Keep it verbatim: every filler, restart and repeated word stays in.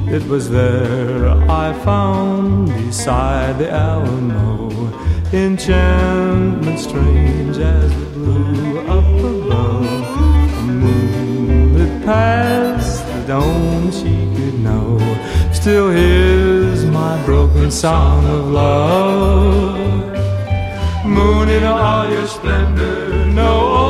It was there I found beside the Alamo enchantment strange as it blew up above. A moon that passed the dome she could know still hears my broken song of love. Moon in all your splendor, no